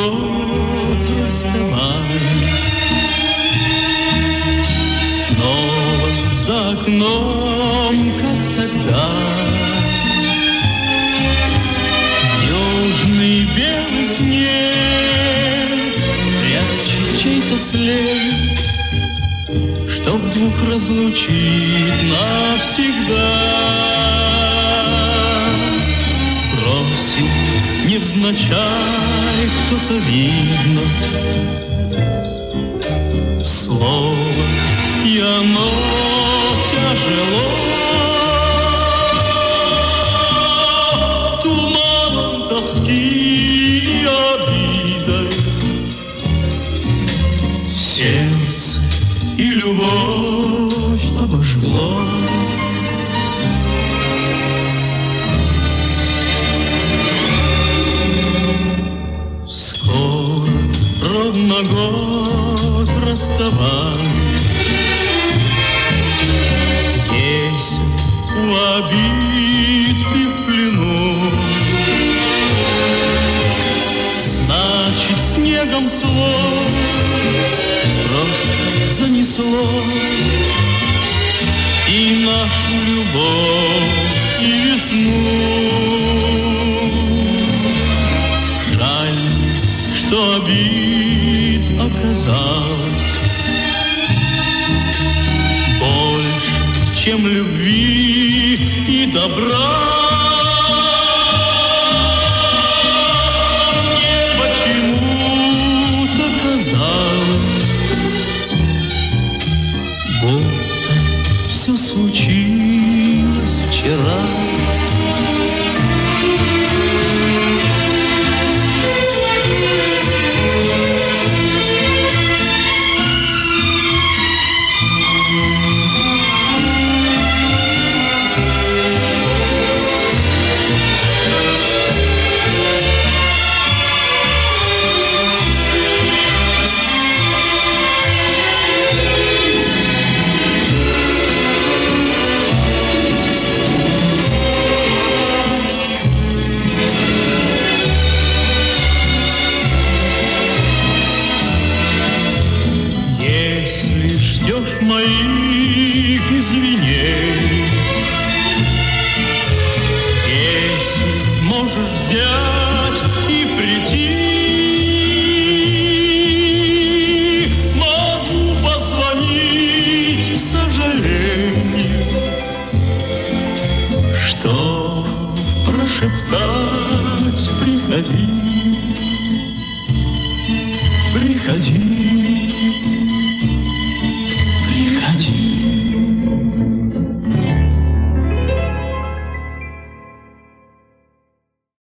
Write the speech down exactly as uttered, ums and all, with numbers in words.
год расставания. Снова за окном, как тогда, южный белый снег прячет чей-то след, что вдруг разлучит навсегда. Просит невзначай кто-то, видно, слово, и оно тяжело туманом тоски и обидой. Сердце и любовь обожгло. Скоро ровно год расставания. Если у обид ты в плену, значит, снегом слой просто занесло и нашу любовь, и весну. Жаль, что обид оказалось больше, чем любви и добра. Мне почему-то казалось, будто все случилось вчера. Моих извинений, если можешь взять и прийти, могу позвонить с сожалением, что прошептать приходи.